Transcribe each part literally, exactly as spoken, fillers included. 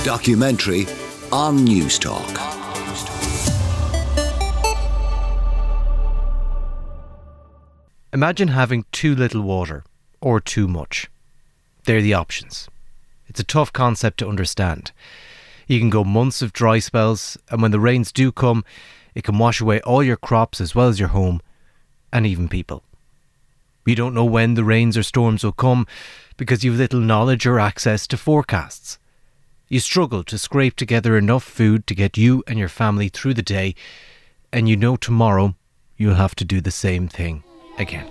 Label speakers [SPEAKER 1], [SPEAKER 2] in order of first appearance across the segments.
[SPEAKER 1] documentary on Newstalk.
[SPEAKER 2] Imagine having too little water or too much. They're the options. It's a tough concept to understand. You can go months of dry spells, and when the rains do come, it can wash away all your crops as well as your home, and even people. You don't know when the rains or storms will come because you've little knowledge or access to forecasts. You struggle to scrape together enough food to get you and your family through the day, and you know tomorrow you'll have to do the same thing again.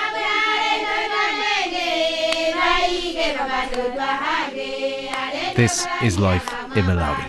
[SPEAKER 2] This is life in Malawi.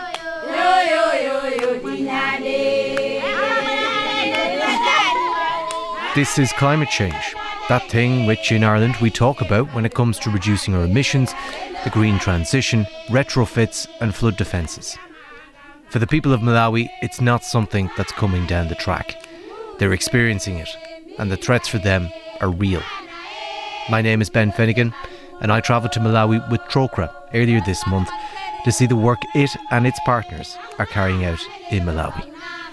[SPEAKER 2] This is climate change, that thing which in Ireland we talk about when it comes to reducing our emissions, the green transition, retrofits and flood defences. For the people of Malawi, it's not something that's coming down the track. They're experiencing it, and the threats for them are real. My name is Ben Finnegan, and I travelled to Malawi with Trócaire earlier this month to see the work it and its partners are carrying out in Malawi.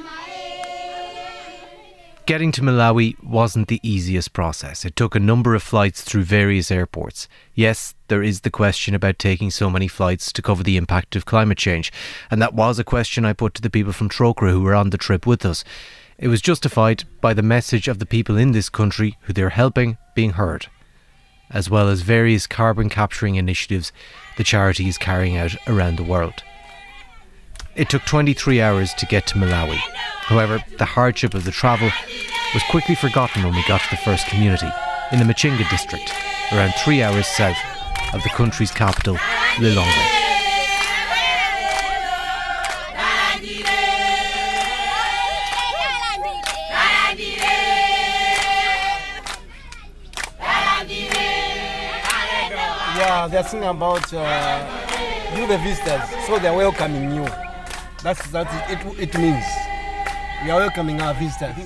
[SPEAKER 2] Getting to Malawi wasn't the easiest process. It took a number of flights through various airports. Yes, there is the question about taking so many flights to cover the impact of climate change, and that was a question I put to the people from Trócaire who were on the trip with us. It was justified by the message of the people in this country who they're helping being heard, as well as various carbon capturing initiatives the charity is carrying out around the world. It took twenty-three hours to get to Malawi. However, the hardship of the travel was quickly forgotten when we got to the first community, in the Machinga district, around three hours south of the country's capital, Lilongwe.
[SPEAKER 3] Yeah, they're saying about uh, you the visitors, so they're welcoming you. That's that it, it means. We are welcoming our visitors.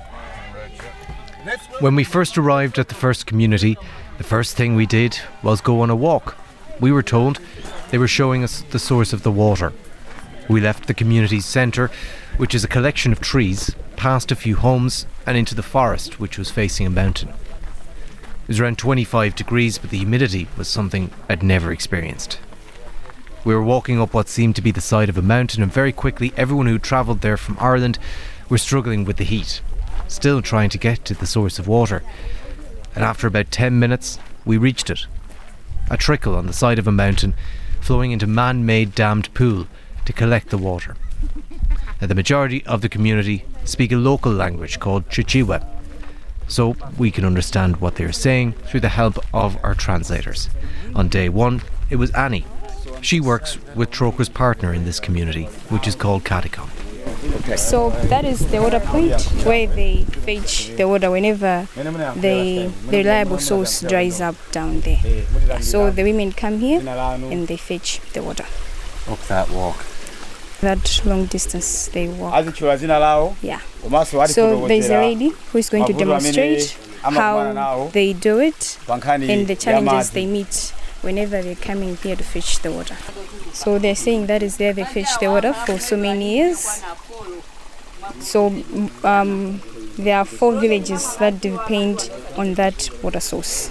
[SPEAKER 2] When we first arrived at the first community, the first thing we did was go on a walk. We were told they were showing us the source of the water. We left the community's centre, which is a collection of trees, past a few homes and into the forest, which was facing a mountain. It was around twenty-five degrees, but the humidity was something I'd never experienced. We were walking up what seemed to be the side of a mountain, and very quickly everyone who travelled there from Ireland were struggling with the heat, still trying to get to the source of water. And after about ten minutes, we reached it. A trickle on the side of a mountain, flowing into man-made dammed pool to collect the water. Now, the majority of the community speak a local language called Chichewa, so we can understand what they're saying through the help of our translators. On day one, it was Annie. She works with Trócaire's partner in this community, which is called Catacomb.
[SPEAKER 4] Okay. So that is the water point where they fetch the water whenever the, the reliable source dries up down there. So the women come here and they fetch the water.
[SPEAKER 2] Up that walk.
[SPEAKER 4] That long distance they walk. Yeah. So there's a lady who is going to demonstrate how they do it and the challenges they meet whenever they're coming here to fetch the water. So they're saying that is there they fetch the water for so many years. So um, there are four villages that depend on that water source.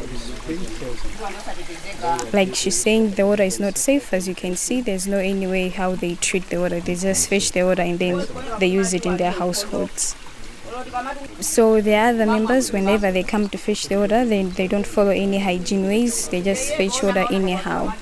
[SPEAKER 4] Like she's saying, the water is not safe. As you can see, there's no any way how they treat the water. They just fetch the water and then they use it in their households. So the other members, whenever they come to fetch the water, they, they don't follow any hygiene ways. They just fetch water anyhow.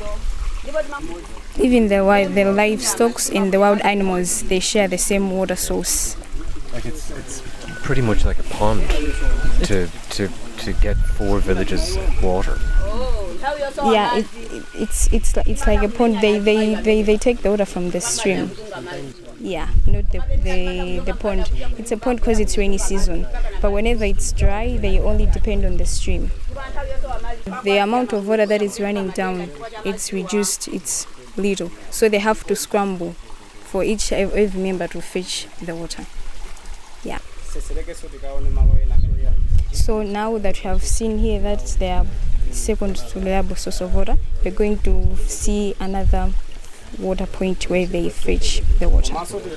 [SPEAKER 4] Even the wild, the livestock and the wild animals, they share the same water source.
[SPEAKER 2] Like it's it's pretty much like a pond to to to get four villages water.
[SPEAKER 4] Yeah, it, it, it's it's it's like a pond. They they, they, they take the water from the stream. Yeah, not the, the the pond. It's a pond because it's rainy season. But whenever it's dry, they only depend on the stream. The amount of water that is running down, it's reduced. It's little, so they have to scramble for each every member to fetch the water. Yeah. So now that you have seen here that there are second reliable source of water, we're going to see another water point where they fetch the water.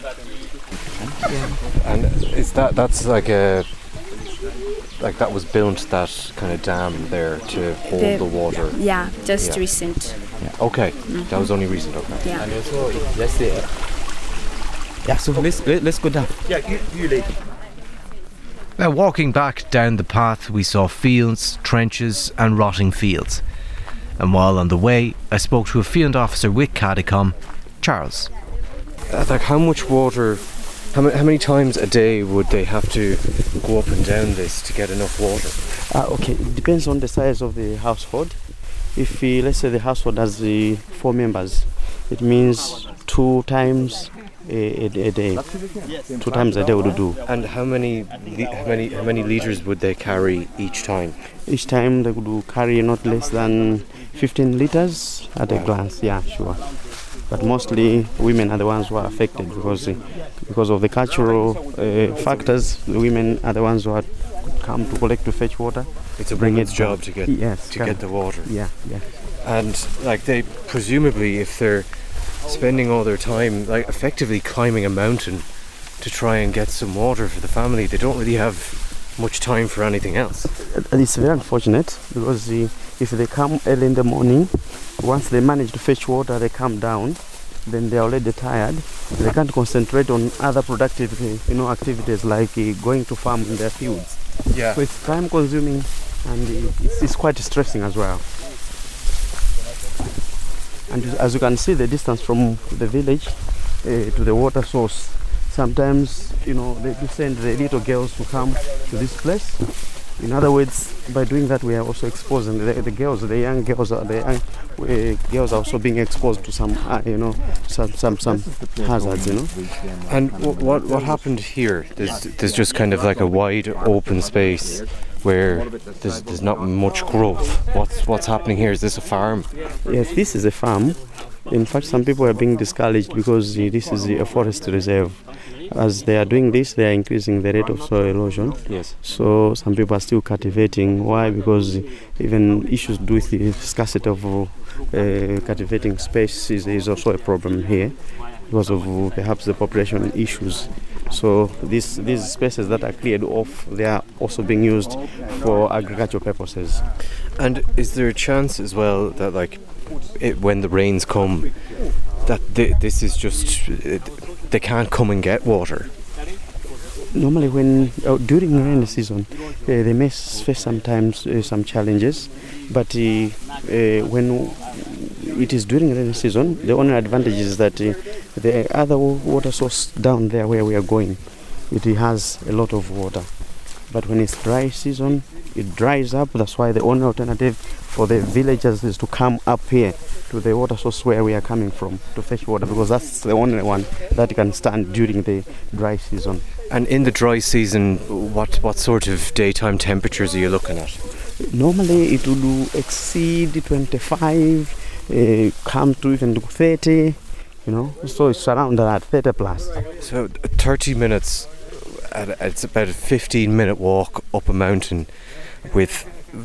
[SPEAKER 2] And is that that's like a like that was built, that kind of dam there to hold the, the water?
[SPEAKER 4] Yeah, just
[SPEAKER 2] yeah.
[SPEAKER 4] recent.
[SPEAKER 2] Yeah. Okay, mm-hmm. That was only recent. Okay.
[SPEAKER 4] Yeah.
[SPEAKER 5] And also, let's say, yeah. So let's let's go down. Yeah, you you lead.
[SPEAKER 2] Now, walking back down the path, we saw fields, trenches, and rotting fields. And while on the way, I spoke to a field officer with CADICOM, Charles. Uh, like, how much water? How many, how many times a day would they have to go up and down this to get enough water?
[SPEAKER 6] Uh, okay, it depends on the size of the household. If uh, let's say the household has uh, four members, it means two times a, a, a day. Two times a day would do.
[SPEAKER 2] And how many li- how many how many liters would they carry each time?
[SPEAKER 6] Each time they would carry not less than fifteen liters at a glance. Yeah, sure. But mostly women are the ones who are affected because uh, because of the cultural uh, factors. The women are the ones who are come to collect, to fetch water.
[SPEAKER 2] It's a woman's job to get
[SPEAKER 6] yes,
[SPEAKER 2] to get the water.
[SPEAKER 6] Yeah, yeah.
[SPEAKER 2] And like they presumably, if they're spending all their time like effectively climbing a mountain to try and get some water for the family, they don't really have much time for anything else.
[SPEAKER 6] It's very unfortunate because uh, if they come early in the morning, once they manage to fetch water, they come down, then they're already tired. They can't concentrate on other productive, you know, activities like uh, going to farm in their fields.
[SPEAKER 2] Yeah.
[SPEAKER 6] So it's time consuming and uh, it's, it's quite stressing as well. And as you can see, the distance from the village uh, to the water source, sometimes, you know, they do send the little girls to come to this place. In other words, by doing that, we are also exposing the, the girls, the young girls, are, the young uh, girls are also being exposed to some, uh, you know, some some some hazards, you know.
[SPEAKER 2] And w- what what happened here? There's there's just kind of like a wide open space where there's there's not much growth. What's what's happening here? Is this a farm?
[SPEAKER 6] Yes, this is a farm. In fact, some people are being discouraged because uh, this is a forest reserve. As they are doing this, they are increasing the rate of soil erosion.
[SPEAKER 2] Yes.
[SPEAKER 6] So some people are still cultivating. Why? Because even issues to do with the scarcity of uh, cultivating space is, is also a problem here because of uh, perhaps the population issues. So these these spaces that are cleared off, they are also being used for agricultural purposes.
[SPEAKER 2] And is there a chance as well that, like, it, when the rains come, that th- this is just it, they can't come and get water?
[SPEAKER 6] Normally, when uh, during rainy season, uh, they may face sometimes uh, some challenges, but uh, uh, when it is during rainy season, the only advantage is that uh, the other water source down there where we are going, it has a lot of water. But when it's dry season, it dries up. That's why the only alternative for the villagers is to come up here to the water source where we are coming from to fetch water, because that's the only one that can stand during the dry season.
[SPEAKER 2] And in the dry season, what what sort of daytime temperatures are you looking at?
[SPEAKER 6] Normally it will exceed twenty-five, uh, come to even thirty, you know, so it's around that, thirty plus.
[SPEAKER 2] So thirty minutes, at, it's about a fifteen minute walk up a mountain with,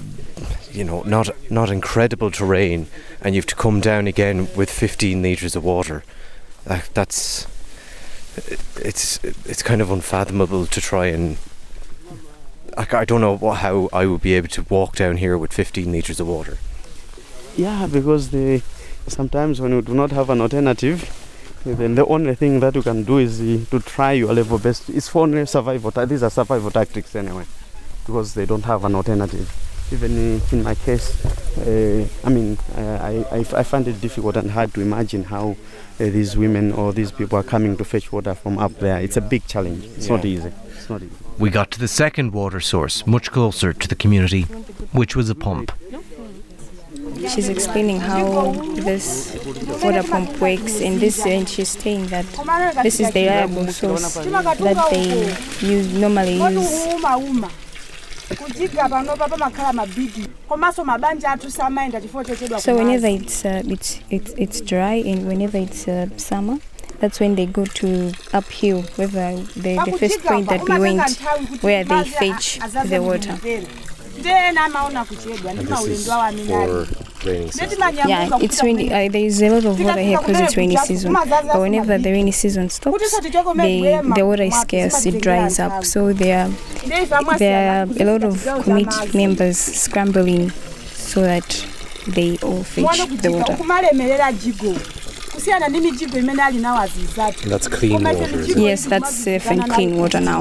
[SPEAKER 2] you know, not not incredible terrain, and you have to come down again with fifteen litres of water. Uh, that's it's it's kind of unfathomable to try and. I, I don't know what, how I would be able to walk down here with fifteen litres of water.
[SPEAKER 6] Yeah, because the sometimes when you do not have an alternative, then the only thing that you can do is uh, to try your level best. It's for only survival. Ta- these are survival tactics anyway, because they don't have an alternative. Even in my case, uh, I mean, uh, I, I, I find it difficult and hard to imagine how uh, these women or these people are coming to fetch water from up there. It's a big challenge. It's yeah. not easy. It's not easy.
[SPEAKER 2] We got to the second water source, much closer to the community, which was a pump.
[SPEAKER 4] She's explaining how this water pump works, and this, and she's saying that this is the reliable source that they use normally use. So whenever it's uh, it's it's it's dry and whenever it's uh, summer, that's when they go to uphill, where the, the, the first point that we went, where they fetch the water.
[SPEAKER 2] Raining season.
[SPEAKER 4] Yeah, it's rainy. Uh, there is a lot of water here because it's rainy season. But whenever the rainy season stops, the the water is scarce. It dries up. So there, there are a lot of committee members scrambling so that they all fetch the water.
[SPEAKER 2] And that's clean water. Is it?
[SPEAKER 4] Yes, that's safe and clean water now.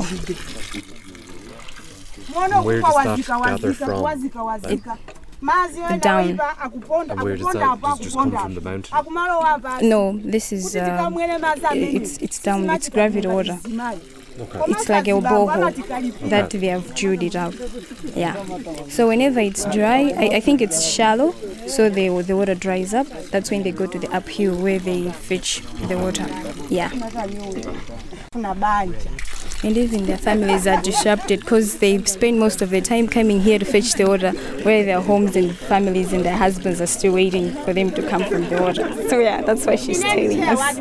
[SPEAKER 2] And where does that gather from?
[SPEAKER 4] It, down.
[SPEAKER 2] And where does that does it just come from the mountain?
[SPEAKER 4] No, this is uh, it's it's down. It's gravity water.
[SPEAKER 2] Okay.
[SPEAKER 4] It's like a borehole that they have drilled it up. Yeah. So whenever it's dry, I, I think it's shallow, so the the water dries up. That's when they go to the uphill where they fetch the water. Yeah. And even their families are disrupted because they spend most of their time coming here to fetch the water, where their homes and families and their husbands are still waiting for them to come from the water. So yeah, that's why she's telling us.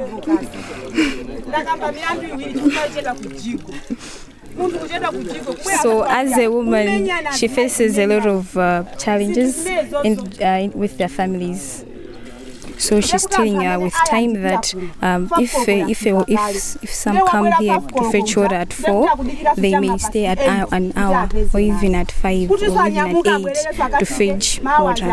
[SPEAKER 4] So as a woman, she faces a lot of uh, challenges in, uh, with their families. So she's telling her with time that um, if, uh, if if if some come here to fetch water at four, they may stay at uh, an hour or even at five or even at eight to fetch water.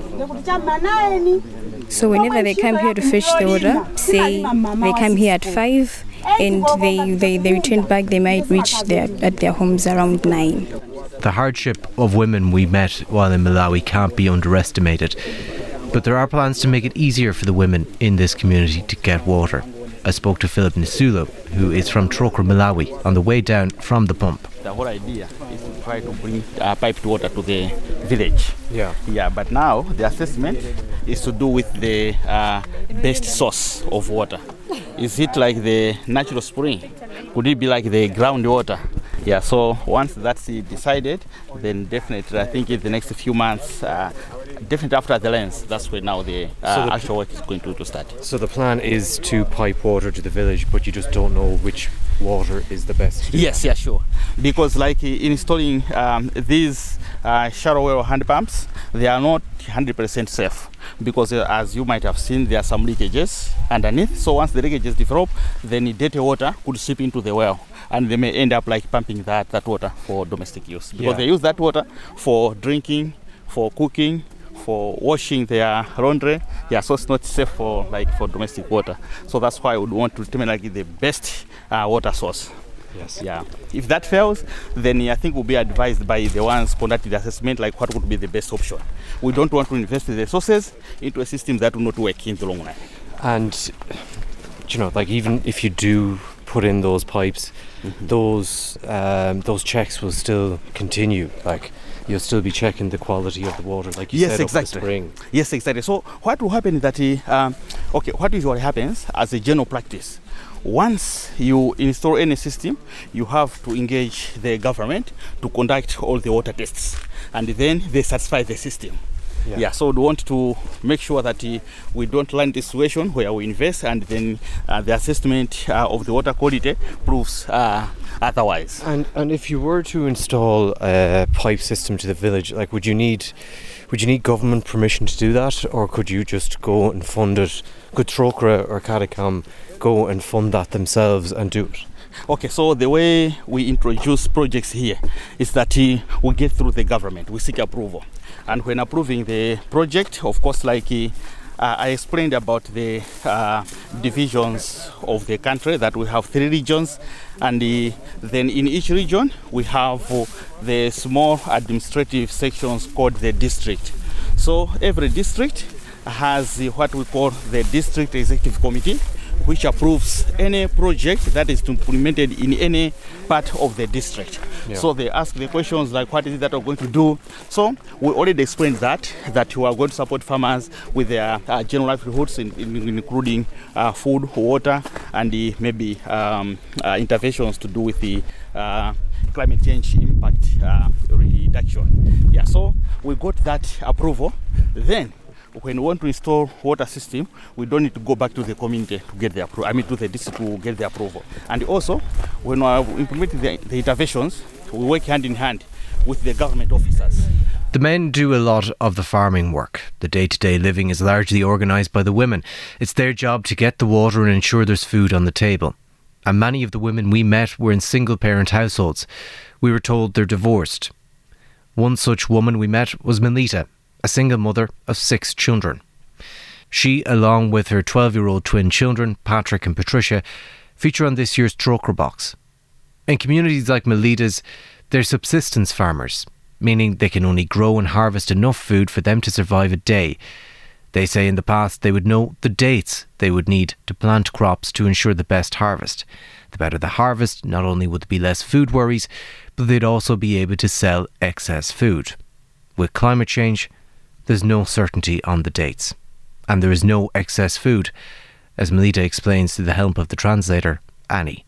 [SPEAKER 4] So whenever they come here to fetch the water, say they come here at five and they, they, they return back, they might reach their, at their homes around nine.
[SPEAKER 2] The hardship of women we met while in Malawi can't be underestimated. But there are plans to make it easier for the women in this community to get water. I spoke to Philip Nisulo, who is from Trokra, Malawi, on the way down from the pump.
[SPEAKER 5] The whole idea is to try to bring uh, piped water to the village.
[SPEAKER 2] Yeah.
[SPEAKER 5] Yeah, but now the assessment is to do with the uh, best source of water. Is it like the natural spring? Could it be like the groundwater? Yeah, so once that's decided, then definitely I think in the next few months, uh, definitely after the lens, that's where now the, uh, so the actual work is going to, to start.
[SPEAKER 2] So the plan is to pipe water to the village, but you just don't know which water is the best?
[SPEAKER 5] Yes, yeah, sure. Because like installing um, these uh, shallow well hand pumps, they are not one hundred percent safe. Because uh, as you might have seen, there are some leakages underneath. So once the leakages develop, then dirty water could seep into the well. And they may end up like pumping that, that water for domestic use. Because yeah. they use that water for drinking, for cooking, for washing their laundry. Yeah, so it's not safe for like for domestic water. So that's why I would want to determine like the best uh, water source.
[SPEAKER 2] Yes.
[SPEAKER 5] Yeah. If that fails, then I think we'll be advised by the ones conducting the assessment like what would be the best option. We don't want to invest the resources into a system that will not work in the long run.
[SPEAKER 2] And you know, like even if you do put in those pipes, mm-hmm. those um, those checks will still continue. Like you'll still be checking the quality of the water, like you
[SPEAKER 5] yes,
[SPEAKER 2] said,
[SPEAKER 5] exactly.
[SPEAKER 2] up the spring.
[SPEAKER 5] Yes, exactly. So what will happen is that, um, okay, what usually happens as a general practice, once you install any system, you have to engage the government to conduct all the water tests, and then they satisfy the system. Yeah. yeah, so we want to make sure that uh, we don't land the situation where we invest and then uh, the assessment uh, of the water quality proves uh, otherwise.
[SPEAKER 2] And and if you were to install a pipe system to the village, like would you need would you need government permission to do that, or could you just go and fund it? Could Trokra or Kadikam go and fund that themselves and do it?
[SPEAKER 5] Okay, so the way we introduce projects here is that uh, we get through the government, we seek approval. And when approving the project, of course, like uh, I explained about the uh, divisions of the country, that we have three regions, and uh, then in each region we have uh, the small administrative sections called the district. So every district has uh, what we call the district executive committee, which approves any project that is implemented in any part of the district. Yeah. So they ask the questions like, what is it that we're going to do? So we already explained that, that we are going to support farmers with their uh, general livelihoods, in, in, including uh, food, water, and the, maybe um, uh, interventions to do with the uh, climate change impact uh, reduction. Yeah, so we got that approval. Then when we want to install water system, we don't need to go back to the community to get the approval. I mean, to the district to get the approval. And also, when we are implementing the, the interventions, we work hand in hand with the government officers.
[SPEAKER 2] The men do a lot of the farming work. The day-to-day living is largely organised by the women. It's their job to get the water and ensure there's food on the table. And many of the women we met were in single-parent households. We were told they're divorced. One such woman we met was Melita, a single mother of six children. She, along with her twelve-year-old twin children, Patrick and Patricia, feature on this year's Trócaire Box. In communities like Melita's, they're subsistence farmers, meaning they can only grow and harvest enough food for them to survive a day. They say in the past they would know the dates they would need to plant crops to ensure the best harvest. The better the harvest, not only would there be less food worries, but they'd also be able to sell excess food. With climate change, there's no certainty on the dates. And there is no excess food, as Melita explains to the help of the translator, Annie.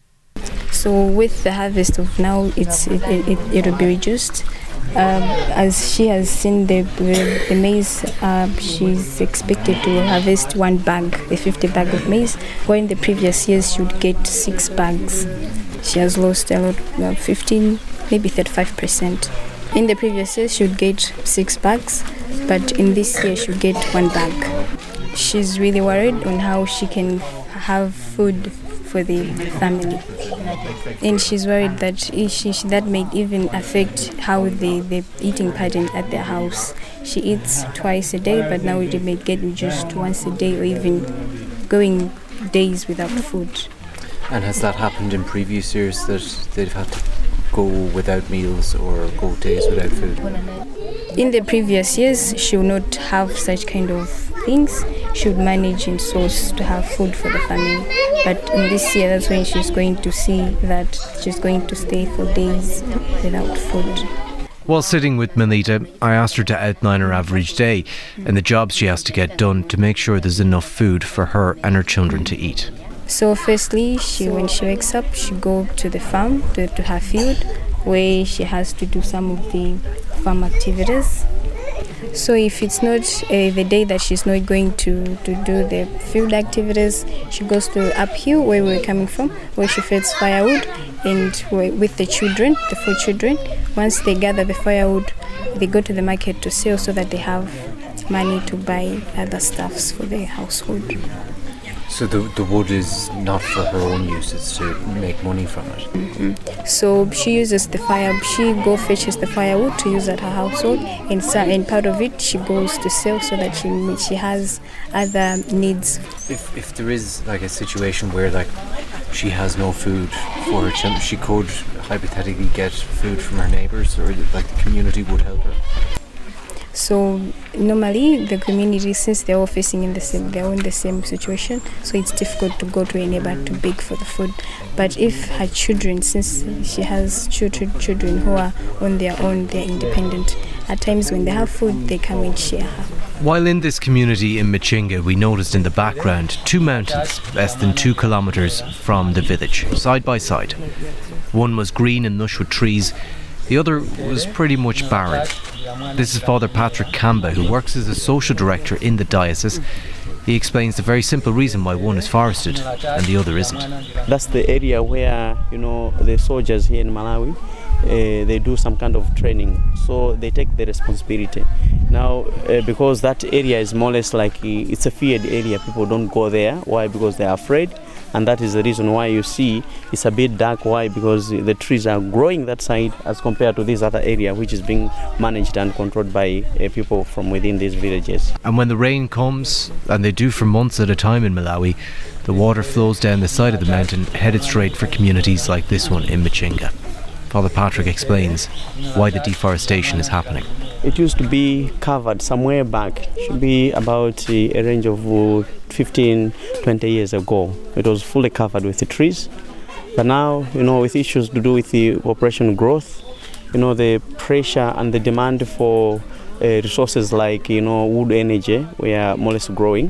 [SPEAKER 4] So with the harvest of now, it's it, it, it will be reduced. Um, as she has seen the, the, the maize, uh, she's expected to harvest one bag, a fifty bag of maize, where in the previous years she would get six bags. She has lost a lot, uh, fifteen, maybe thirty-five percent. In the previous years she would get six bags, but in this year she would get one bag. She's really worried on how she can have food for the family, and she's worried that she, that may even affect how the, the eating pattern at their house. She eats twice a day, but now it may get reduced to once a day or even going days without food.
[SPEAKER 2] And has that happened in previous years, that they've had to go without meals or go days without food?
[SPEAKER 4] In the previous years she would not have such kind of things. She would manage in source to have food for the family, but in this year that's when she's going to see that she's going to stay for days without food.
[SPEAKER 2] While sitting with Melita, I asked her to outline her average day and the jobs she has to get done to make sure there's enough food for her and her children to eat.
[SPEAKER 4] So firstly, she when she wakes up, she go to the farm, to, to her field, where she has to do some of the farm activities. So if it's not uh, the day that she's not going to, to do the field activities, she goes to uphill where we're coming from, where she feeds firewood, and with the children, the four children, once they gather the firewood, they go to the market to sell so that they have money to buy other stuffs for their household.
[SPEAKER 2] So the, the wood is not for her own use, it's to make money from it?
[SPEAKER 4] Mm-hmm. So she uses the fire, she go fetches the firewood to use at her household, and, so, and part of it she goes to sell so that she she has other needs.
[SPEAKER 2] If, if there is like a situation where like she has no food for her children, she could hypothetically get food from her neighbours, or like the community would help her?
[SPEAKER 4] So normally the community, since they're all facing in the same, they're all in the same situation, so it's difficult to go to a neighbor to beg for the food. But if her children, since she has children, children who are on their own, they're independent, at times when they have food, they come and share her.
[SPEAKER 2] While in this community in Michinga, we noticed in the background two mountains less than two kilometres from the village, side by side. One was green and lush with trees, the other was pretty much barren. This is Father Patrick Kamba, who works as a social director in the diocese. He explains the very simple reason why one is forested and the other isn't.
[SPEAKER 6] That's the area where, you know, the soldiers here in Malawi, uh, they do some kind of training, so they take the responsibility. Now, uh, because that area is more or less like, uh, it's a feared area, people don't go there. Why? Because they are afraid. And that is the reason why you see it's a bit dark. Why? Because the trees are growing that side as compared to this other area, which is being managed and controlled by uh, people from within these villages.
[SPEAKER 2] And when the rain comes, and they do for months at a time in Malawi, the water flows down the side of the mountain, headed straight for communities like this one in Michinga. Father Patrick explains why the deforestation is happening.
[SPEAKER 6] It used to be covered somewhere back. It should be about a range of fifteen, twenty years ago. It was fully covered with the trees. But now, you know, with issues to do with the population growth, you know, the pressure and the demand for uh, resources like, you know, wood energy, we are more or less growing.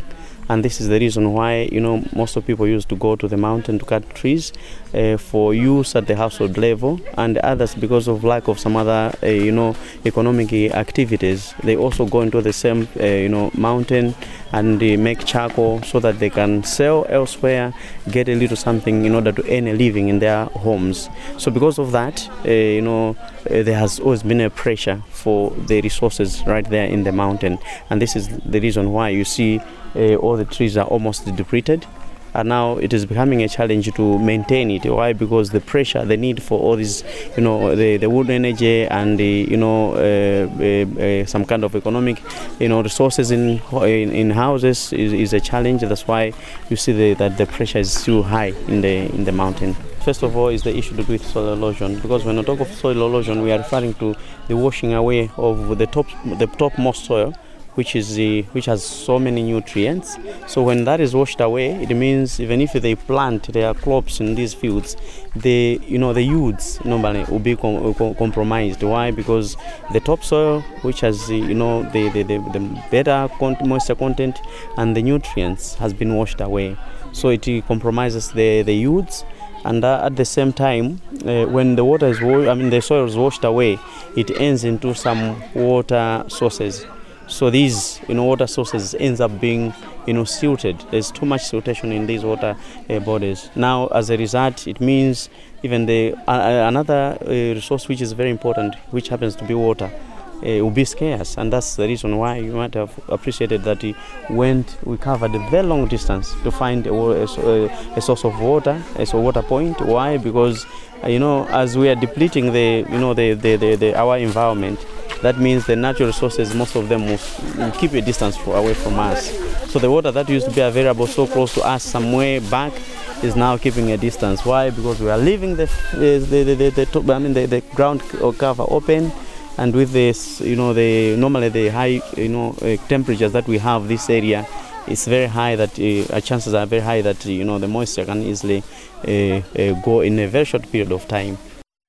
[SPEAKER 6] and this is the reason why, you know, most of people used to go to the mountain to cut trees uh, for use at the household level, and others because of lack of some other, uh, you know, economic activities. They also go into the same, uh, you know, mountain and uh, make charcoal so that they can sell elsewhere, get a little something in order to earn a living in their homes. So because of that, uh, you know, uh, there has always been a pressure for the resources right there in the mountain, and this is the reason why you see uh, all the trees are almost depleted. And now it is becoming a challenge to maintain it. Why? Because the pressure, the need for all this, you know, the, the wood energy and the, you know, uh, uh, uh, some kind of economic, you know, resources in in, in houses is, is a challenge. That's why you see the, that the pressure is too high in the in the mountain. First of all, is the issue to do with soil erosion, because when we talk of soil erosion, we are referring to the washing away of the top, the topmost soil, which is the, which has so many nutrients. So when that is washed away, it means even if they plant their crops in these fields, the, you know, the yields normally will be com- com- compromised. Why? Because the topsoil, which has, you know, the the, the, the better con- moisture content and the nutrients, has been washed away. So it compromises the the yields. And uh, at the same time, uh, when the water is, wa- I mean, the soil is washed away, it ends into some water sources. So these, you know, water sources ends up being, you know, silted. There's too much siltation in these water uh, bodies. Now, as a result, it means even the uh, another uh, resource which is very important, which happens to be water, uh, will be scarce, and that's the reason why you might have appreciated that we went, we covered a very long distance to find a, a, a source of water, a water point. Why? Because uh, you know, as we are depleting the, you know, the, the, the, the our environment, that means the natural resources, most of them will, will keep a distance for, away from us. So the water that used to be available so close to us somewhere back is now keeping a distance. Why? Because we are leaving the the the, the, the, top, I mean the, the ground cover open, and with this, you know, the normally the high, you know, uh, temperatures that we have this area, it's very high that uh, chances are very high that, you know, the moisture can easily uh, uh, go in a very short period of time.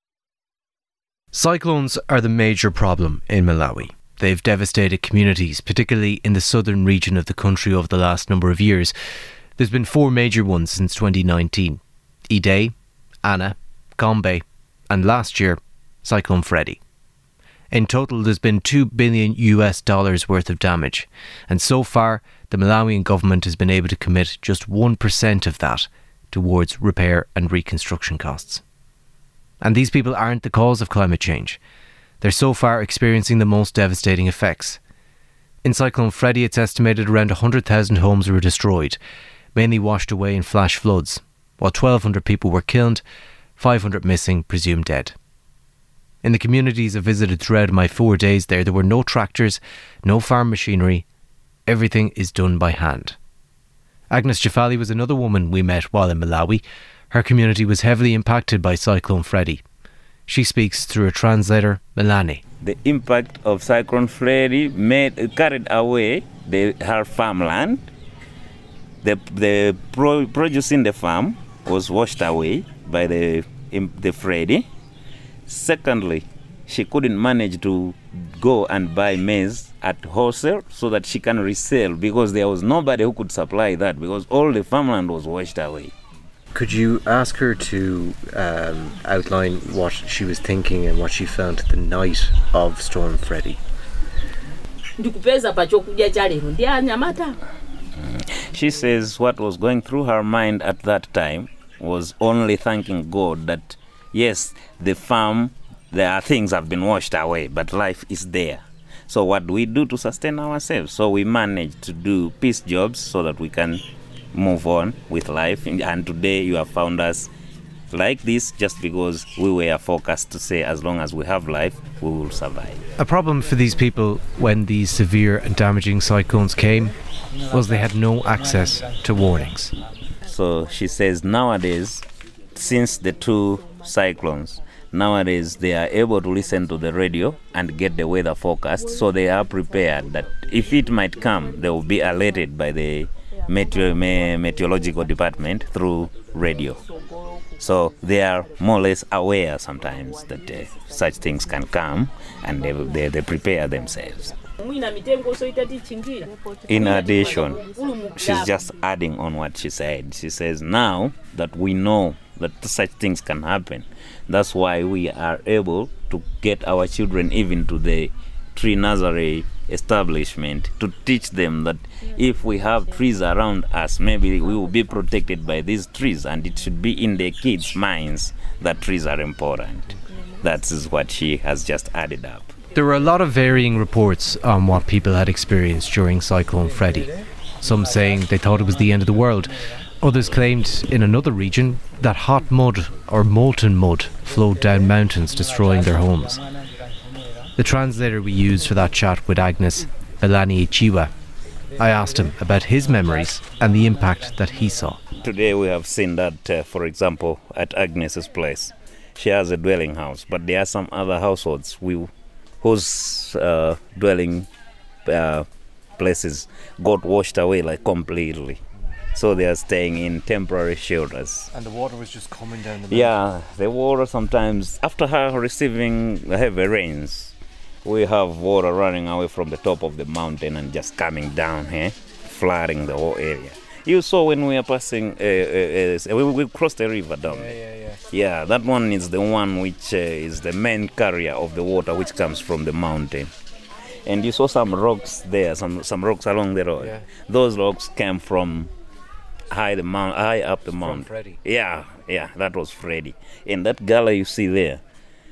[SPEAKER 2] Cyclones are the major problem in Malawi. They've devastated communities, particularly in the southern region of the country over the last number of years. There's been four major ones since twenty nineteen. Idai, Ana, Gombe, and last year, Cyclone Freddy. In total, there's been two billion US dollars worth of damage, and so far, the Malawian government has been able to commit just one percent of that towards repair and reconstruction costs. And these people aren't the cause of climate change. They're so far experiencing the most devastating effects. In Cyclone Freddy, it's estimated around one hundred thousand homes were destroyed, mainly washed away in flash floods, while twelve hundred people were killed, five hundred missing, presumed dead. In the communities I visited throughout my four days there, there were no tractors, no farm machinery. Everything is done by hand. Agnes Jafali was another woman we met while in Malawi. Her community was heavily impacted by Cyclone Freddy. She speaks through a translator, Melanie.
[SPEAKER 7] The impact of Cyclone Freddy made, carried away the, her farmland. The, the pro, produce in the farm was washed away by the, the Freddy. Secondly, she couldn't manage to go and buy maize at wholesale so that she can resell, because there was nobody who could supply that, because all the farmland was washed away.
[SPEAKER 2] Could you ask her to um, outline what she was thinking and what she found the night of Storm Freddy?
[SPEAKER 7] She says what was going through her mind at that time was only thanking God that, yes, the farm, there are things have been washed away, but life is there. So what do we do to sustain ourselves? So we managed to do piece jobs so that we can move on with life. And today you have found us like this just because we were focused to say as long as we have life, we will survive.
[SPEAKER 2] A problem for these people when these severe and damaging cyclones came was they had no access to warnings.
[SPEAKER 7] So she says nowadays, since the two cyclones, nowadays they are able to listen to the radio and get the weather forecast, so they are prepared that if it might come, they will be alerted by the Meteor- meteorological department through radio. So they are more or less aware sometimes that uh, such things can come, and they, they, they prepare themselves. In addition, she's just adding on what she said. She says now that we know that such things can happen, that's why we are able to get our children even to the tree nursery establishment to teach them that if we have trees around us, maybe we will be protected by these trees, and it should be in the kids' minds that trees are important. That is what she has just added up.
[SPEAKER 2] There were a lot of varying reports on what people had experienced during Cyclone Freddy. Some saying they thought it was the end of the world. Others claimed in another region that hot mud or molten mud flowed down mountains, destroying their homes. The translator we used for that chat with Agnes, Belani Chiwa, I asked him about his memories and the impact that he saw.
[SPEAKER 7] Today we have seen that, uh, for example, at Agnes's place, she has a dwelling house, but there are some other households we, whose uh, dwelling uh, places got washed away like completely. So they are staying in temporary shelters.
[SPEAKER 2] And the water was just coming down the mountain?
[SPEAKER 7] Yeah, the water sometimes, after her receiving heavy rains, we have water running away from the top of the mountain and just coming down here, flooding the whole area. You saw when we were passing, uh, uh, uh, we, we crossed the river down.
[SPEAKER 2] Yeah, yeah, yeah.
[SPEAKER 7] Yeah, that one is the one which uh, is the main carrier of the water which comes from the mountain. And you saw some rocks there, some, some rocks along the road.
[SPEAKER 2] Yeah.
[SPEAKER 7] Those rocks came from high the mount, high up the mountain.
[SPEAKER 2] From Freddy.
[SPEAKER 7] Yeah, yeah, that was Freddy. And that gully you see there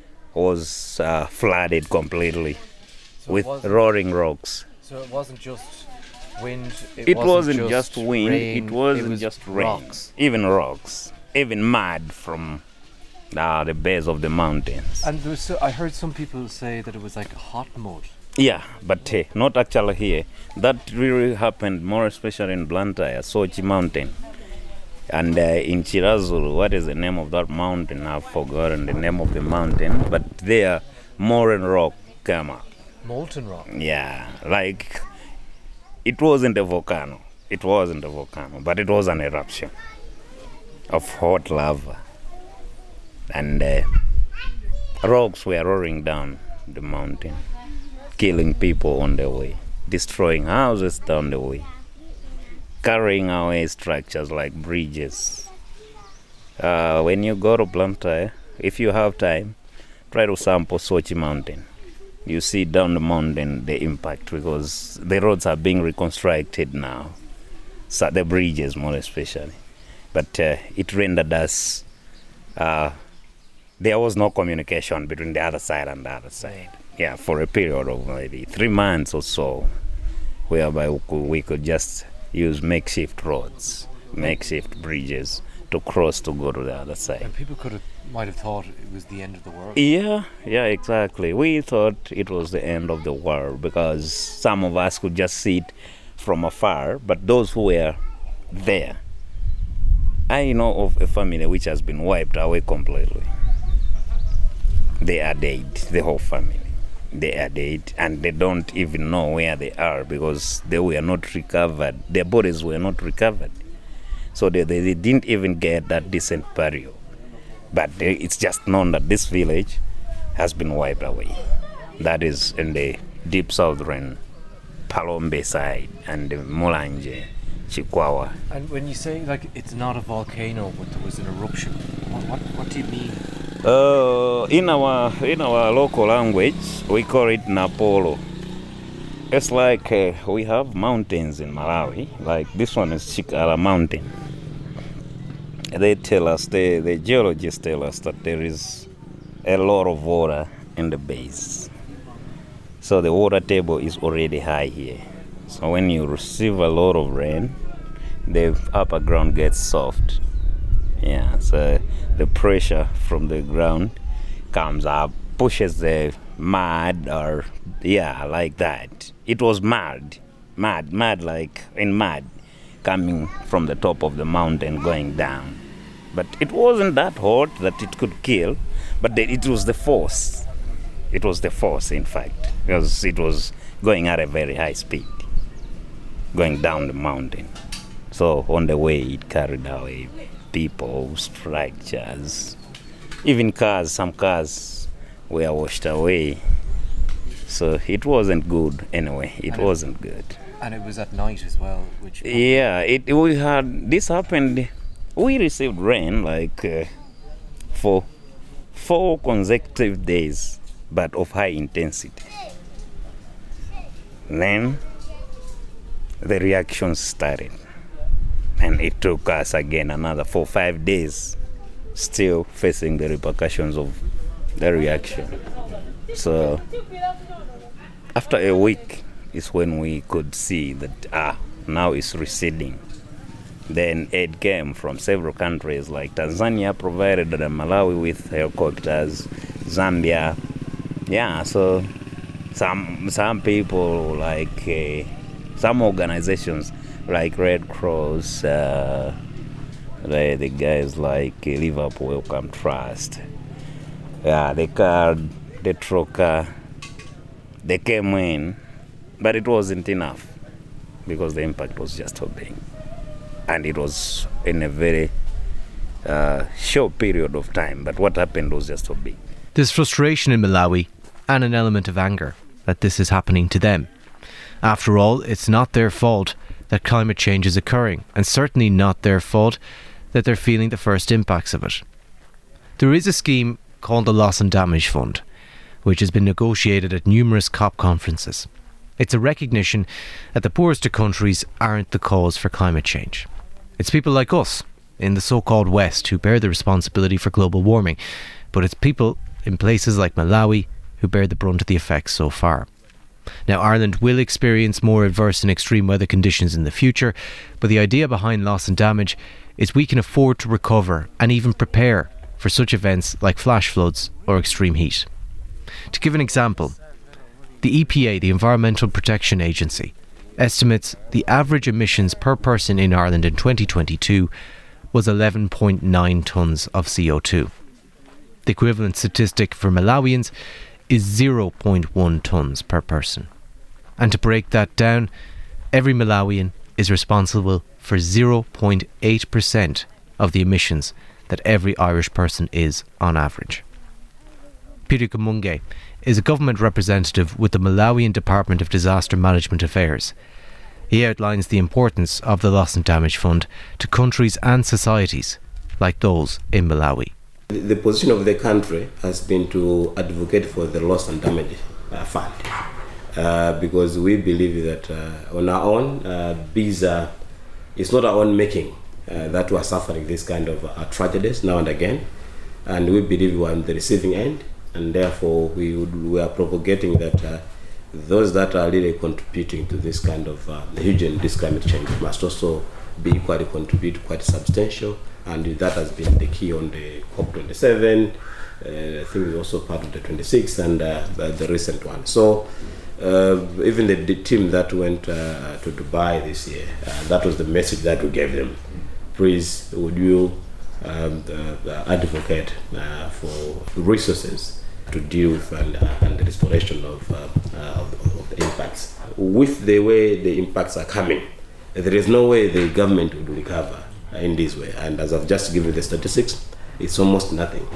[SPEAKER 7] was uh, flooded completely
[SPEAKER 2] So
[SPEAKER 7] with
[SPEAKER 2] it wasn't-
[SPEAKER 7] roaring rocks.
[SPEAKER 2] So it wasn't just wind, it,
[SPEAKER 7] It
[SPEAKER 2] wasn't,
[SPEAKER 7] wasn't just wind,
[SPEAKER 2] rain,
[SPEAKER 7] it wasn't
[SPEAKER 2] was
[SPEAKER 7] just rain.
[SPEAKER 2] rocks.
[SPEAKER 7] Even rocks, even mud from uh, the base of the mountains.
[SPEAKER 2] And there was so, I heard some people say that it was like hot mud.
[SPEAKER 7] Yeah, but uh, not actually here. That really happened more especially in Blantyre, Sochi Mountain. And uh, in Chirazulu, what is the name of that mountain? I've forgotten the name of the mountain. But there, molten rock came up.
[SPEAKER 2] Molten rock?
[SPEAKER 7] Yeah, like it wasn't a volcano. It wasn't a volcano, but it was an eruption of hot lava. And uh, rocks were roaring down the mountain, killing people on the way, destroying houses down the way, carrying away structures like bridges. Uh, when you go to Blantyre, if you have time, try to sample Sochi Mountain. You see down the mountain the impact because the roads are being reconstructed now, so the bridges more especially. But uh, it rendered us, uh, there was no communication between the other side and the other side. Yeah, for a period of maybe three months or so, whereby we could, we could just use makeshift roads, makeshift bridges to cross to go to the other side.
[SPEAKER 2] And people could have, might have thought it was the end of the world.
[SPEAKER 7] Yeah, yeah, exactly. We thought it was the end of the world because some of us could just see it from afar, but those who were there, I know of a family which has been wiped away completely. They are dead, the whole family. They are dead, and they don't even know where they are because they were not recovered. Their bodies were not recovered. So they, they, they didn't even get that decent burial. But they, it's just known that this village has been wiped away. That is in the deep southern Palombe side and the Mulanje, Chikwawa.
[SPEAKER 2] And when you say like it's not a volcano but there was an eruption, what, what, what do you mean?
[SPEAKER 7] Uh, in our in our local language, we call it Napolo. It's like uh, we have mountains in Malawi. Like this one is Chikala Mountain. They tell us, the, the geologists tell us that there is a lot of water in the base. So the water table is already high here. So when you receive a lot of rain, the upper ground gets soft. Yeah, so the pressure from the ground comes up, pushes the mud, or yeah, like that. It was mud, mud, mud like in mud, coming from the top of the mountain going down. But it wasn't that hot that it could kill, but the, it was the force. It was the force, in fact, because it was going at a very high speed, going down the mountain. So on the way, it carried away people, structures, even cars. Some cars were washed away. so it wasn't good anyway. It
[SPEAKER 2] And it-
[SPEAKER 7] wasn't good.
[SPEAKER 2] And it was at night as well, which
[SPEAKER 7] Yeah, it we had this happened. We received rain like uh, for four consecutive days, but of high intensity. Then the reactions started, and it took us again another four five days, still facing the repercussions of the reaction. So after a week is when we could see that ah now it's receding. Then aid came from several countries, like Tanzania provided Malawi with helicopters, Zambia. Yeah, so some some people like uh, some organizations like Red Cross, uh, the, the guys like uh, Liverpool Welcome Trust, yeah, the card, the Troca, they came in, but it wasn't enough because the impact was just so big. And it was in a very uh, short period of time, but what happened was just so big.
[SPEAKER 2] There's frustration in Malawi and an element of anger that this is happening to them. After all, it's not their fault that climate change is occurring, and certainly not their fault that they're feeling the first impacts of it. There is a scheme called the Loss and Damage Fund, which has been negotiated at numerous COP conferences. It's a recognition that the poorest of countries aren't the cause for climate change. It's people like us in the so-called West who bear the responsibility for global warming, but it's people in places like Malawi who bear the brunt of the effects so far. Now, Ireland will experience more adverse and extreme weather conditions in the future, but the idea behind Loss and Damage is we can afford to recover and even prepare for such events like flash floods or extreme heat. To give an example, the E P A, the Environmental Protection Agency, estimates the average emissions per person in Ireland in twenty twenty-two was eleven point nine tonnes of C O two. The equivalent statistic for Malawians is zero point one tonnes per person. And to break that down, every Malawian is responsible for zero point eight percent of the emissions that every Irish person is on average. Peter Kamunge is a government representative with the Malawian Department of Disaster Management Affairs. He outlines the importance of the Loss and Damage Fund to countries and societies like those in Malawi.
[SPEAKER 8] The position of the country has been to advocate for the Loss and Damage uh, Fund uh, because we believe that uh, on our own, uh, these are, it's not our own making uh, that we are suffering this kind of uh, tragedies now and again, and we believe we are on the receiving end, and therefore we, would, we are propagating that uh, those that are really contributing to this kind of uh, huge and this climate change must also be equally contribute quite substantial, and that has been the key on the COP twenty-seven. Uh, I think it's also part of the twenty-six and uh, the, the recent one. So uh, even the, the team that went uh, to Dubai this year, uh, that was the message that we gave them. Please, would you um, uh, advocate uh, for resources to deal with and, uh, and the restoration of, uh, uh, of, of the impacts. With the way the impacts are coming, there is no way the government would recover in this way. And as I've just given the statistics, it's almost nothing.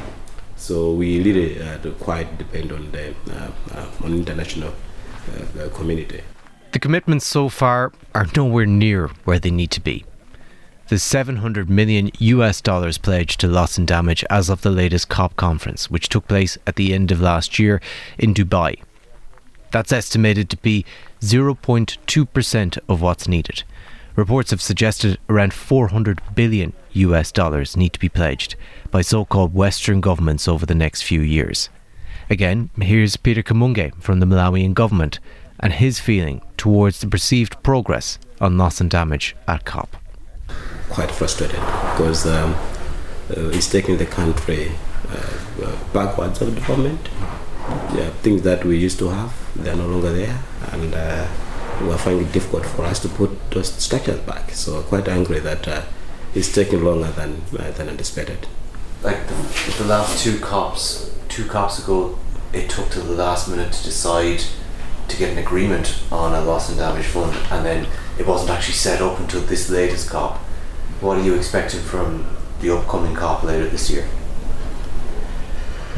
[SPEAKER 8] So we really uh, quite depend on the uh, uh, on international uh, community.
[SPEAKER 2] The commitments so far are nowhere near where they need to be. The seven hundred million U S dollars pledged to Loss and Damage as of the latest COP conference, which took place at the end of last year in Dubai. That's estimated to be zero point two percent of what's needed. Reports have suggested around four hundred billion U S dollars need to be pledged by so-called Western governments over the next few years. Again, here's Peter Kamunge from the Malawian government and his feeling towards the perceived progress on Loss and Damage at COP.
[SPEAKER 8] Quite frustrated because um, uh, it's taking the country uh, uh, backwards of development. Yeah, things that we used to have, they're no longer there, and uh, we're finding it difficult for us to put those structures back. So quite angry that uh, it's taking longer than uh, than anticipated.
[SPEAKER 9] Like the, the last two COPs, two COPs ago, it took till the last minute to decide to get an agreement on a loss and damage fund, and then it wasn't actually set up until this latest COP. What are you expecting from the upcoming COP later this year?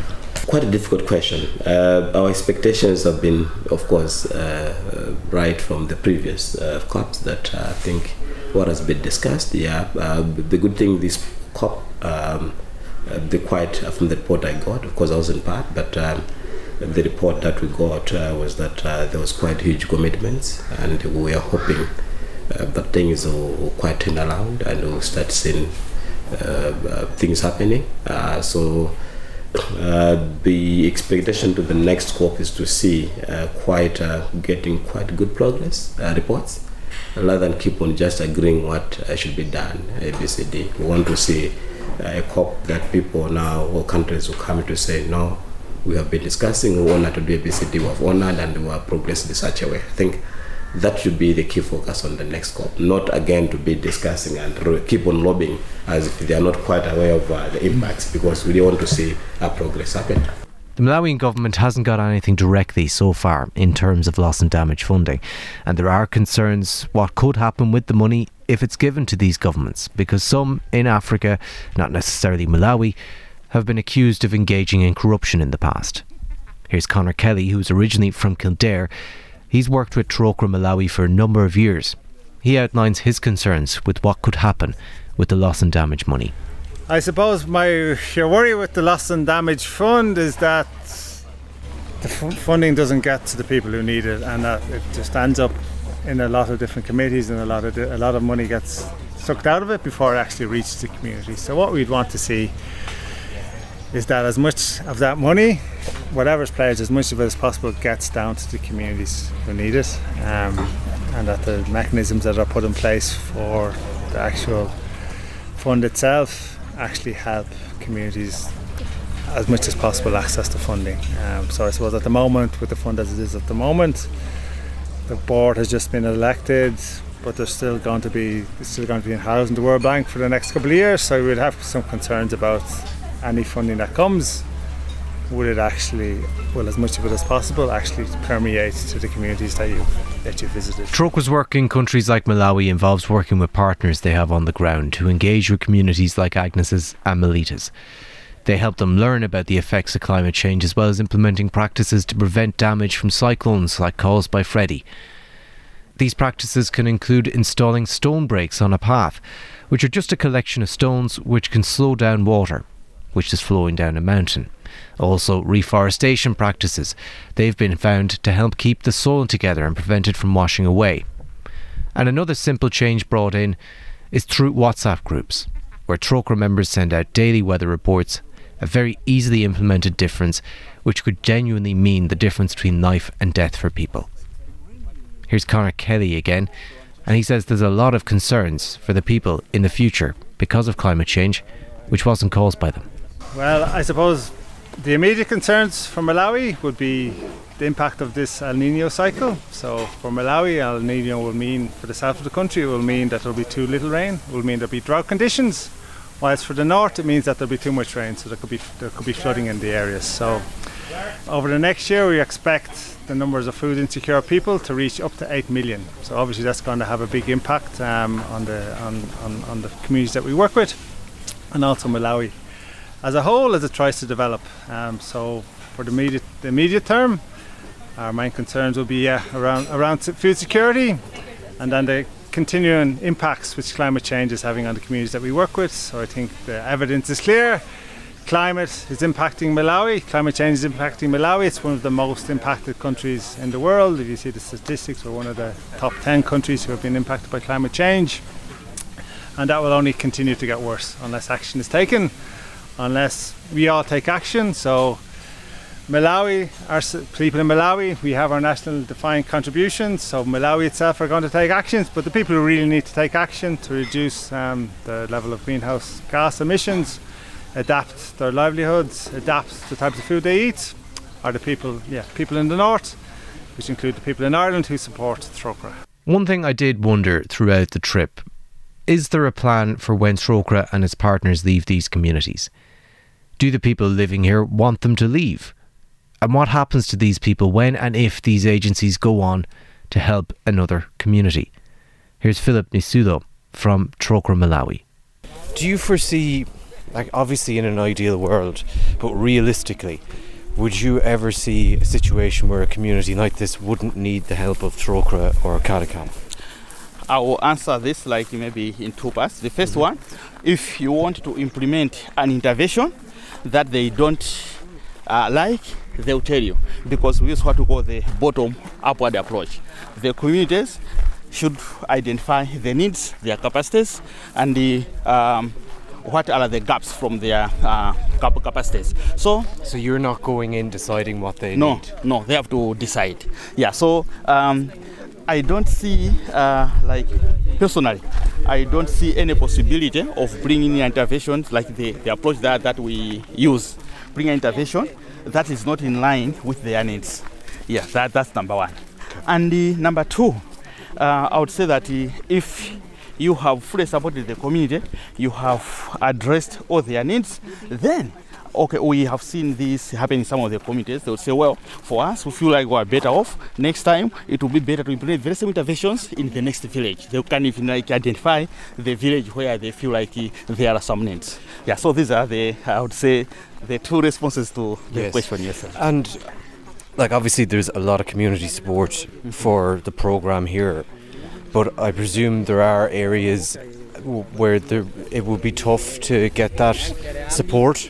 [SPEAKER 8] Quite a difficult question. Uh, our expectations have been, of course, uh, right from the previous uh, COPs that uh, I think what has been discussed. Yeah, uh, the good thing this COP, um, uh, the quite uh, from the report I got, of course I wasn't part, but um, the report that we got uh, was that uh, there was quite huge commitments, and we are hoping uh, that things will, will quite turn around and we'll start seeing uh, uh, things happening. Uh, so. Uh, the expectation to the next COP is to see uh, quite uh, getting quite good progress uh, reports, rather than keep on just agreeing what uh, should be done. A B C D. We want to see uh, a COP that people now or countries will come to say, no, we have been discussing, we want to do A B C D, we have honored, and we are progressing in such a way. I think that should be the key focus on the next COP, not again to be discussing and keep on lobbying as if they are not quite aware of uh, the impacts, because we want to see our progress happen.
[SPEAKER 2] The Malawian government hasn't got anything directly so far in terms of loss and damage funding, and there are concerns what could happen with the money if it's given to these governments, because some in Africa, not necessarily Malawi, have been accused of engaging in corruption in the past. Here's Conor Kelly, who's originally from Kildare. He's worked with Trócaire Malawi for a number of years. He outlines his concerns with what could happen with the loss and damage money.
[SPEAKER 10] I suppose my your worry with the loss and damage fund is that the f- funding doesn't get to the people who need it, and that it just ends up in a lot of different committees, and a lot of di- a lot of money gets sucked out of it before it actually reaches the community. So what we'd want to see is that as much of that money, whatever's pledged, as much of it as possible gets down to the communities who need it, um, and that the mechanisms that are put in place for the actual fund itself actually help communities as much as possible access to funding. Um, so I suppose at the moment, with the fund as it is at the moment, the board has just been elected, but there's still going to be there's still going to be in housing the World Bank for the next couple of years. So we'd have some concerns about any funding that comes. Will it actually, will as much of it as possible actually permeate to the communities that you that you visited?
[SPEAKER 2] Trócaire's work in countries like Malawi involves working with partners they have on the ground to engage with communities like Agnes's and Melita's. They help them learn about the effects of climate change, as well as implementing practices to prevent damage from cyclones like caused by Freddy. These practices can include installing stone breaks on a path, which are just a collection of stones which can slow down water, which is flowing down a mountain. Also, reforestation practices. They've been found to help keep the soil together and prevent it from washing away. And another simple change brought in is through WhatsApp groups, where Trócaire members send out daily weather reports, a very easily implemented difference which could genuinely mean the difference between life and death for people. Here's Conor Kelly again, and he says there's a lot of concerns for the people in the future because of climate change, which wasn't caused by them.
[SPEAKER 10] Well, I suppose the immediate concerns for Malawi would be the impact of this El Nino cycle. So for Malawi, El Nino will mean, for the south of the country, it will mean that there will be too little rain. It will mean there will be drought conditions. Whilst for the north, it means that there will be too much rain, so there could be there could be flooding in the areas. So over the next year, we expect the numbers of food insecure people to reach up to eight million. So obviously, that's going to have a big impact um, on the on, on, on the communities that we work with, and also Malawi as a whole as it tries to develop. Um, so for the immediate, the immediate term, our main concerns will be uh, around around food security, and then the continuing impacts which climate change is having on the communities that we work with. So I think the evidence is clear. Climate is impacting Malawi. Climate change is impacting Malawi. It's one of the most impacted countries in the world. If you see the statistics, we're one of the top ten countries who have been impacted by climate change. And that will only continue to get worse unless action is taken, unless we all take action. So Malawi, our people in Malawi, we have our national defined contributions. So Malawi itself are going to take actions, but the people who really need to take action to reduce um, the level of greenhouse gas emissions, adapt their livelihoods, adapt the types of food they eat, are the people, yeah, people in the north, which include the people in Ireland who support Trócaire.
[SPEAKER 2] One thing I did wonder throughout the trip, is there a plan for when Trócaire and its partners leave these communities? Do the people living here want them to leave? And what happens to these people when and if these agencies go on to help another community? Here's Philip Nisudo from Trócaire Malawi. Do you foresee, like obviously in an ideal world, but realistically, Would you ever see a situation where a community like this wouldn't need the help of Trócaire or Catacomb?
[SPEAKER 5] I will answer this like maybe in two parts. The first one, if you want to implement an intervention that they don't uh, like, they'll tell you, because we use what we call the bottom upward approach. The communities should identify the needs, their capacities, and the um, what are the gaps from their uh, capacities. So,
[SPEAKER 2] so you're not going in deciding what they
[SPEAKER 5] no,
[SPEAKER 2] need?
[SPEAKER 5] No, no, they have to decide. Yeah, so um, I don't see, uh, like, personally, I don't see any possibility of bringing interventions like the, the approach that, that we use, bring an intervention that is not in line with their needs. Yeah, that, that's number one. And uh, number two, uh, I would say that uh, if you have fully supported the community, you have addressed all their needs, then, okay, we have seen this happen in some of the communities. They would say, well, for us, we feel like we are better off. Next time, it will be better to implement very same interventions in the next village. They can even like identify the village where they feel like uh, there are some needs. Yeah, so these are the, I would say, the two responses to the
[SPEAKER 2] yes.
[SPEAKER 5] question, yes, sir.
[SPEAKER 2] And, like, obviously there's a lot of community support mm-hmm. for the program here. But I presume there are areas where there, it would be tough to get that support.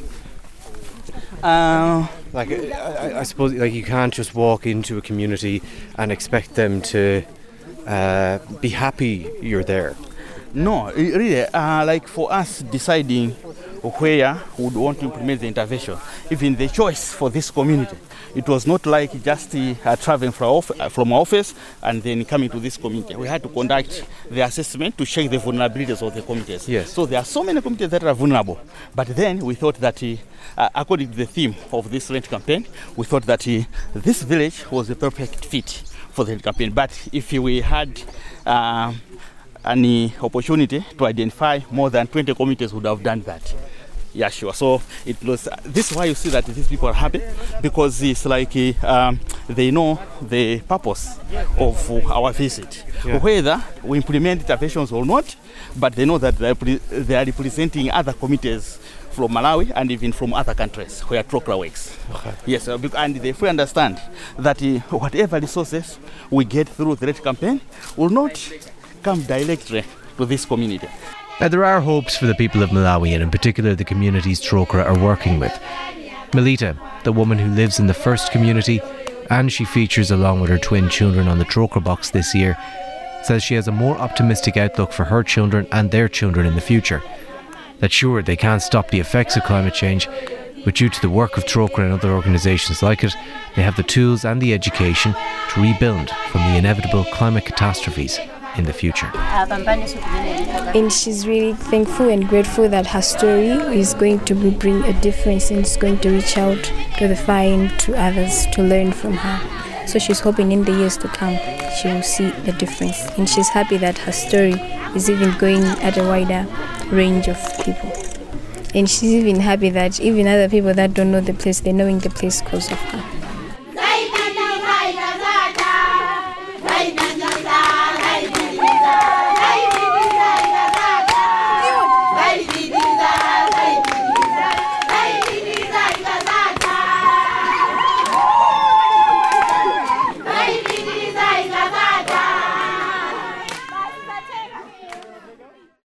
[SPEAKER 5] Uh,
[SPEAKER 2] like I, I suppose, like you can't just walk into a community and expect them to uh, be happy you're there.
[SPEAKER 5] No, really. Uh, like for us deciding where we would want to implement the intervention, even the choice for this community, it was not like just uh, traveling from, off, uh, from our office and then coming to this community. We had to conduct the assessment to check the vulnerabilities of the communities.
[SPEAKER 2] Yes.
[SPEAKER 5] So there are so many communities that are vulnerable. But then we thought that, uh, according to the theme of this rent campaign, we thought that uh, this village was the perfect fit for the rent campaign. But if we had uh, any opportunity to identify more than twenty communities, would have done that. Yeah, sure. So it was. Uh, this is why you see that these people are happy, because it's like uh, um, they know the purpose of uh, our visit. Yeah. Whether we implement interventions or not, but they know that they are, pre- they are representing other communities from Malawi and even from other countries where Trócaire works. Okay. Yes, uh, and they fully understand that uh, whatever resources we get through the rent campaign will not come directly to this community.
[SPEAKER 2] Now, there are hopes for the people of Malawi, and in particular the communities Trócaire are working with. Melita, the woman who lives in the first community, and she features along with her twin children on the Trócaire box this year, says she has a more optimistic outlook for her children and their children in the future. That sure, they can't stop the effects of climate change, but due to the work of Trócaire and other organisations like it, they have the tools and the education to rebuild from the inevitable climate catastrophes in the future.
[SPEAKER 4] And she's really thankful and grateful that her story is going to bring a difference and it's going to reach out to the far end, to others, to learn from her. So she's hoping in the years to come she will see the difference, and she's happy that her story is even going at a wider range of people. And she's even happy that even other people that don't know the place, they're knowing the place because of her.